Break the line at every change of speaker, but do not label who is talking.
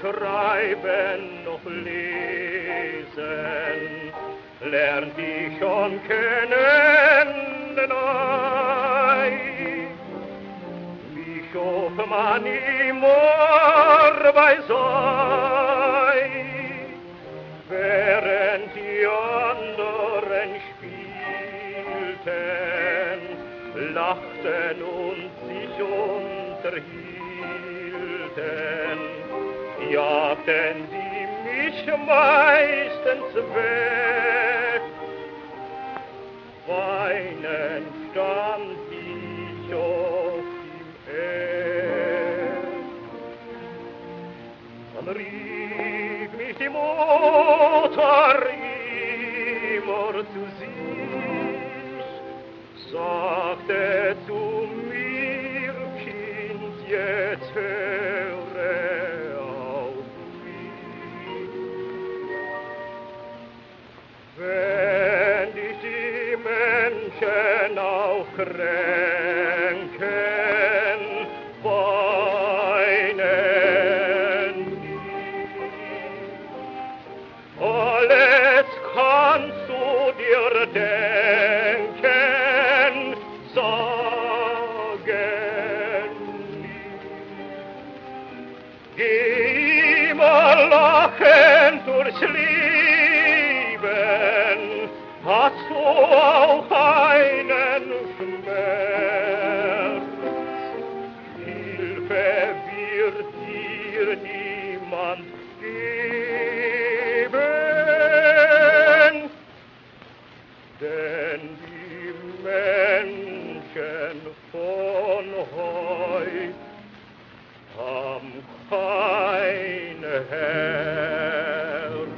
schreiben noch lesen, lernt ich schon kennen, Bischof man immer bei sei, während die anderen spielten, lachten und sich unterhielten, jagten sie mich meistens weg. Weinend stand ich auf dem Erd. Dann rief mich die Mutter immer zu sich, sagte zu mir, Kind, jetzt höre auf mich. Wenn dich die Menschen auch kränken, weinen nicht. Alles kannst du dir denken, sagen nicht. Geh immer lachend durchs Leben, hast du auch einen Schmerz. Hilfe wird dir niemand geben, denn die Menschen von heut haben kein Herz.